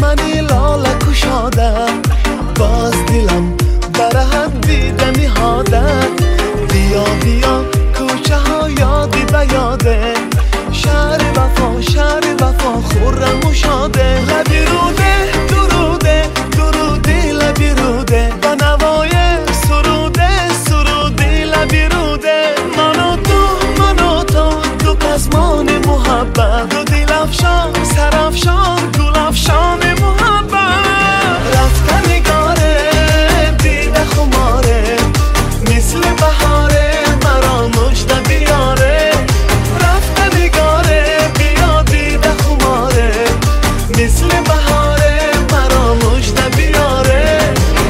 منی لاله کشادم، باز دلم برای هم دیدنی هادم. بیا بیا کوچه ها یادی به یاده، شهر وفا خورم و شاده. لبی روده دروده درودی لبی روده، با نوای سرودی لبی روده. من و تو دو پزمان محبت، دو دل افشان سر افشان گل افشان محبت. رفته نگاره دیده خماره، مثل بهاره مرا مجده بیاره. رفته نگاره بیا دیده خماره، مثل بهاره مرا مجده بیاره.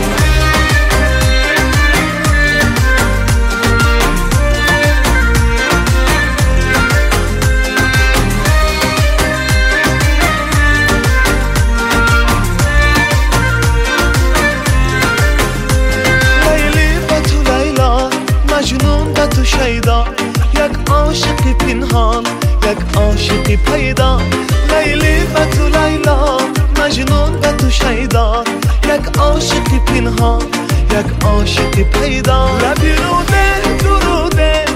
مجنون به تو شیدا، یک عاشقی پنهان یک عاشقی پیدا. لیلی به تو لیلا، مجنون به تو شیدا، یک عاشقی پنهان یک عاشقی پیدا. لبی روده دروده